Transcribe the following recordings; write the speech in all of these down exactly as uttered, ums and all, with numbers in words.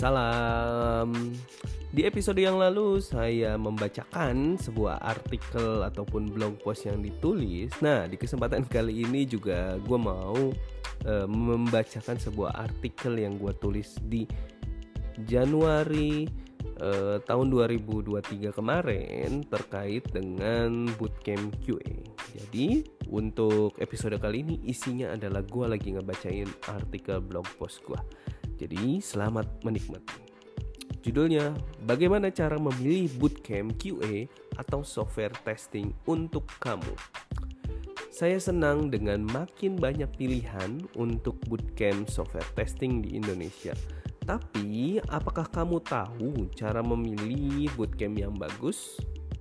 Salam. Di episode yang lalu saya membacakan sebuah artikel ataupun blog post yang ditulis. Nah, di kesempatan kali ini juga gue mau e, membacakan sebuah artikel yang gue tulis di Januari e, tahun dua ribu dua puluh tiga kemarin terkait dengan bootcamp Q A. Jadi untuk episode kali ini isinya adalah gue lagi ngebacain artikel blog post gue. Jadi selamat menikmati. Judulnya, bagaimana cara memilih bootcamp Q A atau software testing untuk kamu. Saya senang dengan makin banyak pilihan untuk bootcamp software testing di Indonesia. Tapi, apakah kamu tahu cara memilih bootcamp yang bagus?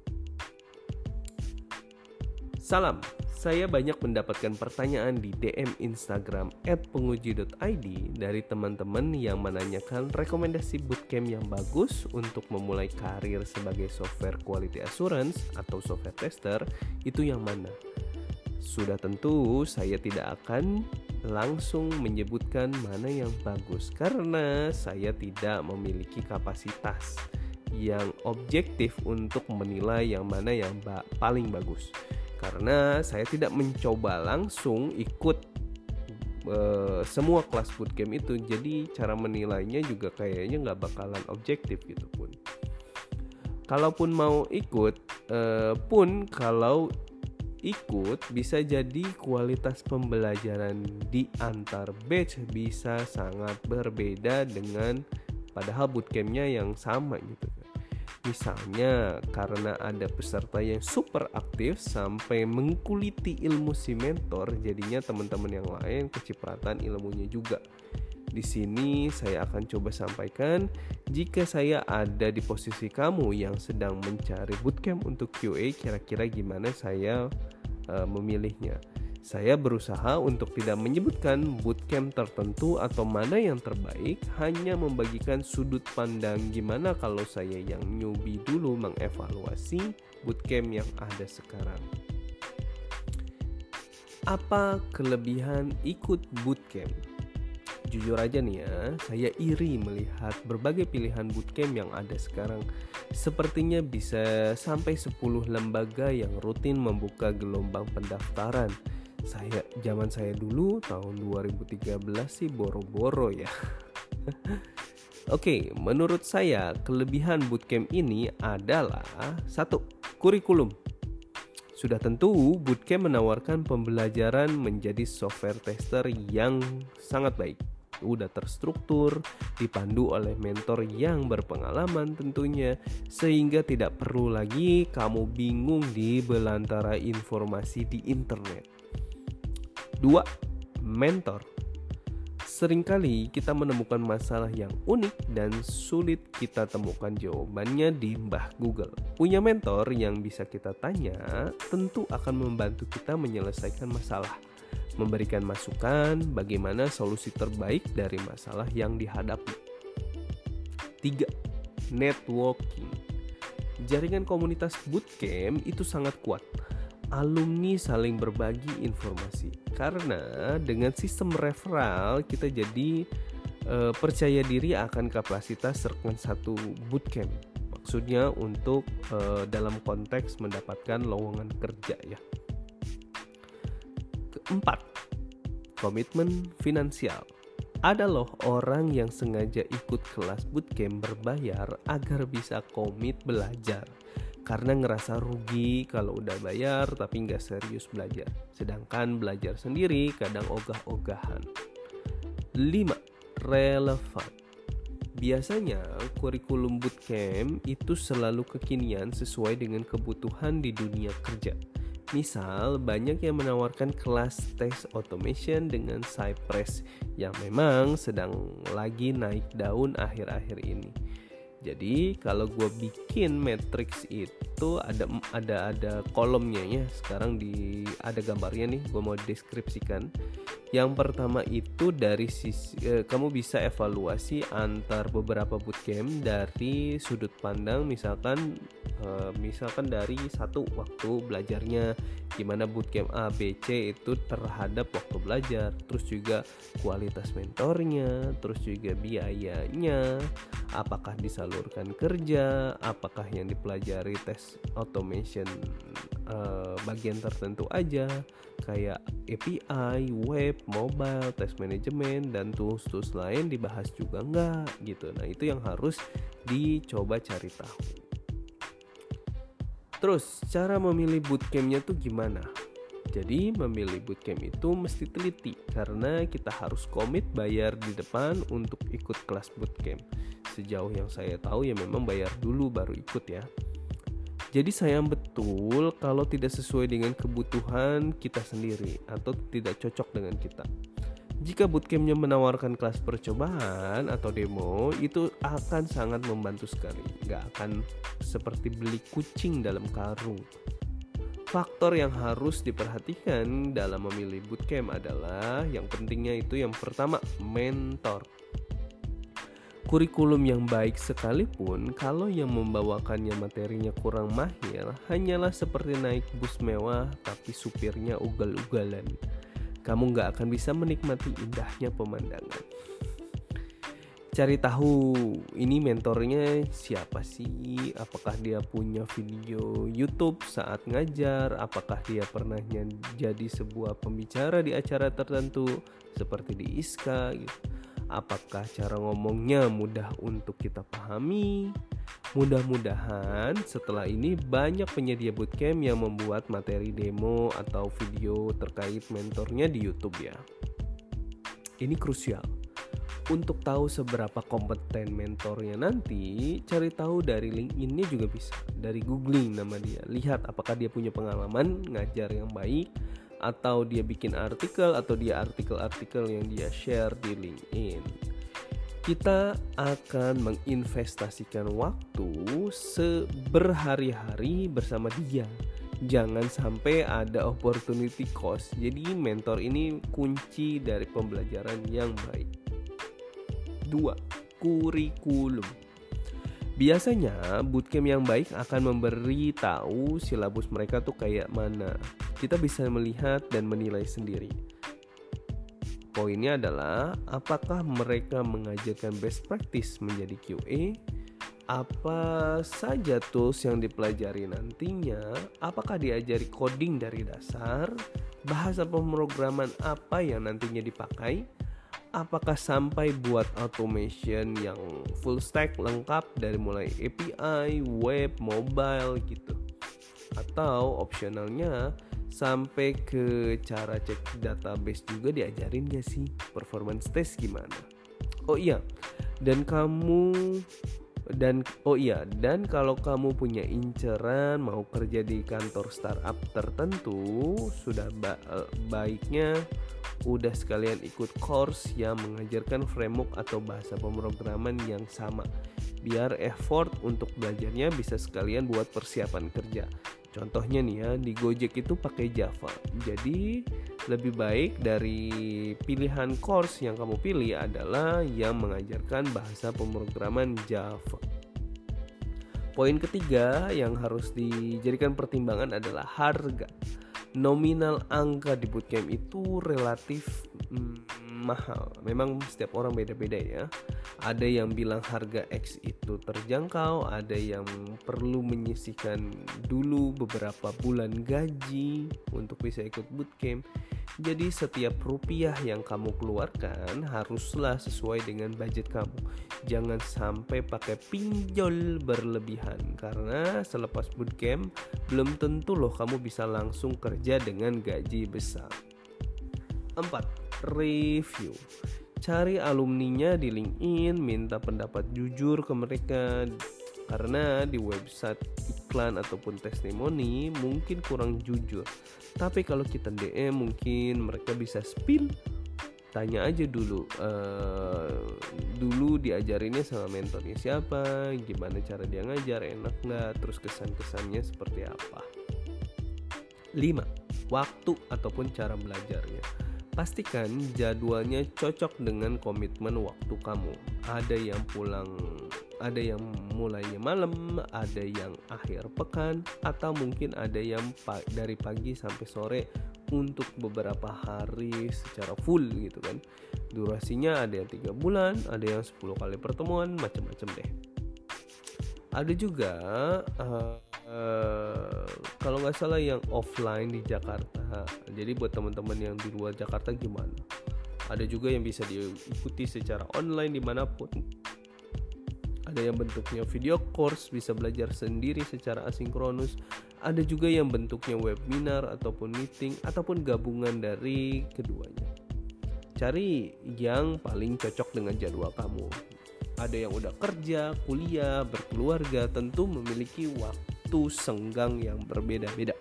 Salam, saya banyak mendapatkan pertanyaan di D M Instagram et penguji dot i d dari teman-teman yang menanyakan rekomendasi bootcamp yang bagus untuk memulai karir sebagai software quality assurance atau software tester itu yang mana. Sudah tentu saya tidak akan langsung menyebutkan mana yang bagus karena saya tidak memiliki kapasitas yang objektif untuk menilai yang mana yang ba- paling bagus. Karena saya tidak mencoba langsung ikut uh, semua kelas bootcamp itu, jadi cara menilainya juga kayaknya nggak bakalan objektif gitu pun. Kalaupun mau ikut, uh, pun kalau ikut bisa jadi kualitas pembelajaran di antar batch bisa sangat berbeda dengan padahal bootcampnya yang sama gitu. Misalnya karena ada peserta yang super aktif sampai mengkuliti ilmu si mentor, jadinya teman-teman yang lain kecipratan ilmunya juga. Di sini saya akan coba sampaikan jika saya ada di posisi kamu yang sedang mencari bootcamp untuk Q A, kira-kira gimana saya uh, memilihnya. Saya berusaha untuk tidak menyebutkan bootcamp tertentu atau mana yang terbaik, hanya membagikan sudut pandang gimana kalau saya yang newbie dulu mengevaluasi bootcamp yang ada sekarang. Apa kelebihan ikut bootcamp? Jujur aja nih ya, saya iri melihat berbagai pilihan bootcamp yang ada sekarang. Sepertinya bisa sampai sepuluh lembaga yang rutin membuka gelombang pendaftaran. Saya zaman saya dulu tahun dua ribu tiga belas sih boro-boro ya. Oke, menurut saya kelebihan bootcamp ini adalah satu, kurikulum. Sudah tentu bootcamp menawarkan pembelajaran menjadi software tester yang sangat baik. Udah terstruktur, dipandu oleh mentor yang berpengalaman tentunya, sehingga tidak perlu lagi kamu bingung di belantara informasi di internet. Dua, mentor. Seringkali kita menemukan masalah yang unik dan sulit kita temukan jawabannya di Mbah Google. Punya mentor yang bisa kita tanya tentu akan membantu kita menyelesaikan masalah, memberikan masukan bagaimana solusi terbaik dari masalah yang dihadapi. Tiga, networking. Jaringan komunitas bootcamp itu sangat kuat. Alumni saling berbagi informasi. Karena dengan sistem referral kita jadi e, percaya diri akan kapasitas rekan satu bootcamp. Maksudnya untuk e, dalam konteks mendapatkan lowongan kerja ya. Keempat, komitmen finansial. Ada loh orang yang sengaja ikut kelas bootcamp berbayar agar bisa komit belajar. Karena ngerasa rugi kalau udah bayar tapi nggak serius belajar. Sedangkan belajar sendiri kadang ogah-ogahan. Lima, relevan. Biasanya kurikulum bootcamp itu selalu kekinian sesuai dengan kebutuhan di dunia kerja. Misal banyak yang menawarkan kelas test automation dengan Cypress yang memang sedang lagi naik daun akhir-akhir ini. Jadi kalau gue bikin matrix itu ada ada ada kolomnya ya. Sekarang di ada gambarnya nih, gue mau deskripsikan. Yang pertama itu dari sisi eh, kamu bisa evaluasi antar beberapa bootcamp dari sudut pandang misalkan E, misalkan dari satu, waktu belajarnya, gimana bootcamp A, B, C itu terhadap waktu belajar, terus juga kualitas mentornya, terus juga biayanya, apakah disalurkan kerja, apakah yang dipelajari tes automation e, bagian tertentu aja, kayak A P I, web, mobile, test management, dan tools-tools lain dibahas juga enggak gitu. Nah itu yang harus dicoba cari tahu. Terus cara memilih bootcampnya tuh gimana? Jadi memilih bootcamp itu mesti teliti karena kita harus komit bayar di depan untuk ikut kelas bootcamp. Sejauh yang saya tahu ya memang bayar dulu baru ikut ya. Jadi sayang betul kalau tidak sesuai dengan kebutuhan kita sendiri atau tidak cocok dengan kita. Jika bootcampnya menawarkan kelas percobaan atau demo, itu akan sangat membantu sekali. Gak akan seperti beli kucing dalam karung. Faktor yang harus diperhatikan dalam memilih bootcamp adalah yang pentingnya itu yang pertama, mentor. Kurikulum yang baik sekalipun, kalau yang membawakannya materinya kurang mahir, hanyalah seperti naik bus mewah tapi supirnya ugal-ugalan. Kamu gak akan bisa menikmati indahnya pemandangan. Cari tahu ini mentornya siapa sih, apakah dia punya video YouTube saat ngajar, apakah dia pernah jadi sebuah pembicara di acara tertentu seperti di I S K A gitu. Apakah cara ngomongnya mudah untuk kita pahami. Mudah-mudahan setelah ini banyak penyedia bootcamp yang membuat materi demo atau video terkait mentornya di YouTube ya. Ini krusial. Untuk tahu seberapa kompeten mentornya nanti, cari tahu dari LinkedIn-nya juga bisa. Dari googling nama dia, lihat apakah dia punya pengalaman ngajar yang baik, atau dia bikin artikel, atau dia artikel-artikel yang dia share di LinkedIn. Kita akan menginvestasikan waktu seberhari-hari bersama dia. Jangan sampai ada opportunity cost. Jadi mentor ini kunci dari pembelajaran yang baik. Dua, kurikulum. Biasanya bootcamp yang baik akan memberi tahu silabus mereka tuh kayak mana. Kita bisa melihat dan menilai sendiri. Poinnya adalah apakah mereka mengajarkan best practice menjadi Q A, apa saja tools yang dipelajari nantinya, apakah diajari coding dari dasar, bahasa pemrograman apa yang nantinya dipakai, apakah sampai buat automation yang full stack lengkap dari mulai A P I, web, mobile gitu. Atau opsionalnya sampai ke cara cek database juga diajarin gak sih? Performance test gimana? Oh iya, dan kamu dan oh iya, dan kalau kamu punya inceran mau kerja di kantor startup tertentu, sudah ba- baiknya udah sekalian ikut course yang mengajarkan framework atau bahasa pemrograman yang sama, biar effort untuk belajarnya bisa sekalian buat persiapan kerja. Contohnya nih ya, di Gojek itu pakai Java. Jadi lebih baik dari pilihan course yang kamu pilih adalah yang mengajarkan bahasa pemrograman Java. Poin ketiga yang harus dijadikan pertimbangan adalah harga. Nominal angka di bootcamp itu relatif hmm, mahal. Memang setiap orang beda-beda ya. Ada yang bilang harga X itu terjangkau, ada yang perlu menyisihkan dulu beberapa bulan gaji untuk bisa ikut bootcamp. Jadi setiap rupiah yang kamu keluarkan haruslah sesuai dengan budget kamu. Jangan sampai pakai pinjol berlebihan, karena selepas bootcamp belum tentu loh kamu bisa langsung kerja dengan gaji besar. Empat, review. Cari alumninya di LinkedIn, minta pendapat jujur ke mereka. Karena di website iklan ataupun testimoni mungkin kurang jujur. Tapi kalau kita D M mungkin mereka bisa spill. Tanya aja dulu, uh, dulu diajarinnya sama mentornya siapa, gimana cara dia ngajar, enak nggak, terus kesan-kesannya seperti apa. Lima, waktu ataupun cara belajarnya. Pastikan jadwalnya cocok dengan komitmen waktu kamu. Ada yang pulang ada yang mulainya malam, ada yang akhir pekan, atau mungkin ada yang pa- dari pagi sampai sore untuk beberapa hari secara full gitu kan. Durasinya ada yang tiga bulan, ada yang sepuluh kali pertemuan, macam-macam deh. Ada juga uh, uh, kalau nggak salah yang offline di Jakarta. Jadi buat teman-teman yang di luar Jakarta gimana? Ada juga yang bisa diikuti secara online dimanapun. Ada yang bentuknya video course, bisa belajar sendiri secara asinkronus. Ada juga yang bentuknya webinar ataupun meeting ataupun gabungan dari keduanya. Cari yang paling cocok dengan jadwal kamu. Ada yang udah kerja, kuliah, berkeluarga, tentu memiliki waktu senggang yang berbeda-beda.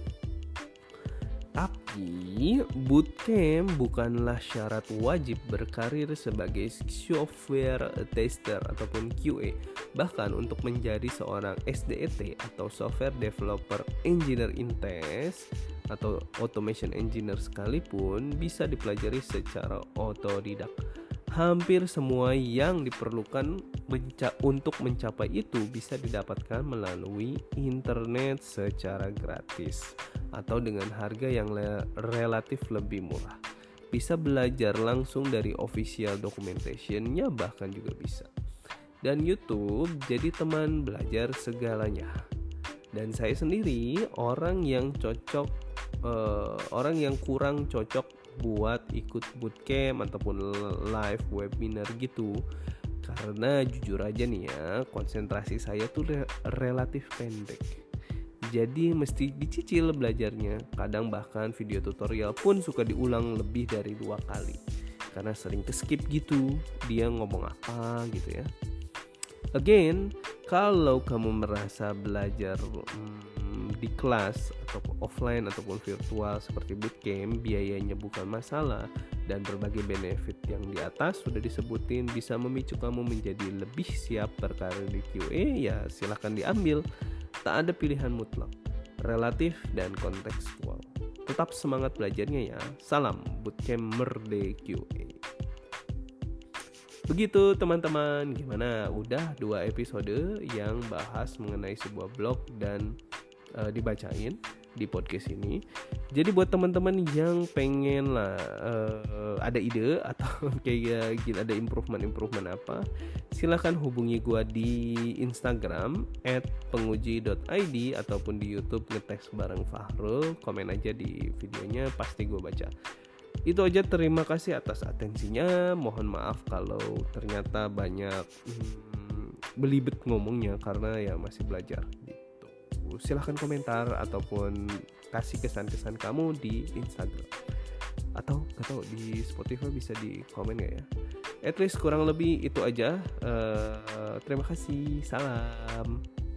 Tapi bootcamp bukanlah syarat wajib berkarir sebagai software tester ataupun Q A. Bahkan untuk menjadi seorang S D E T atau software developer engineer in test atau automation engineer sekalipun bisa dipelajari secara otodidak. Hampir semua yang diperlukan menca- untuk mencapai itu bisa didapatkan melalui internet secara gratis atau dengan harga yang le- relatif lebih murah. Bisa belajar langsung dari official documentation-nya, bahkan juga bisa. Dan YouTube jadi teman belajar segalanya. Dan saya sendiri orang yang cocok, uh, orang yang kurang cocok buat ikut bootcamp ataupun live webinar gitu, karena jujur aja nih ya, konsentrasi saya tuh re- relatif pendek. Jadi mesti dicicil belajarnya. Kadang bahkan video tutorial pun suka diulang lebih dari dua kali karena sering ke-skip gitu dia ngomong apa gitu ya. Again, kalau kamu merasa belajar hmm, di kelas atau offline ataupun virtual seperti bootcamp biayanya bukan masalah dan berbagai benefit yang di atas sudah disebutin bisa memicu kamu menjadi lebih siap berkarir di Q A, ya silahkan diambil. Tak ada pilihan mutlak, relatif dan kontekstual. Tetap semangat belajarnya ya. Salam Bootcamp Merde Q A. Begitu teman-teman, gimana? Udah dua episode yang bahas mengenai sebuah blog dan uh, dibacain di podcast ini. Jadi buat teman-teman yang pengen lah uh, ada ide atau kayak gini, ada improvement-improvement apa, silahkan hubungi gua di Instagram at penguji dot i d ataupun di YouTube ngeteks bareng Fahrul. Komen aja di videonya, pasti gua baca. Itu aja, terima kasih atas atensinya. Mohon maaf kalau ternyata banyak hmm, belibet ngomongnya karena ya masih belajar gitu. Silahkan komentar ataupun kasih kesan-kesan kamu di Instagram atau atau di Spotify bisa di komen gak ya. At least kurang lebih itu aja. uh, Terima kasih, salam.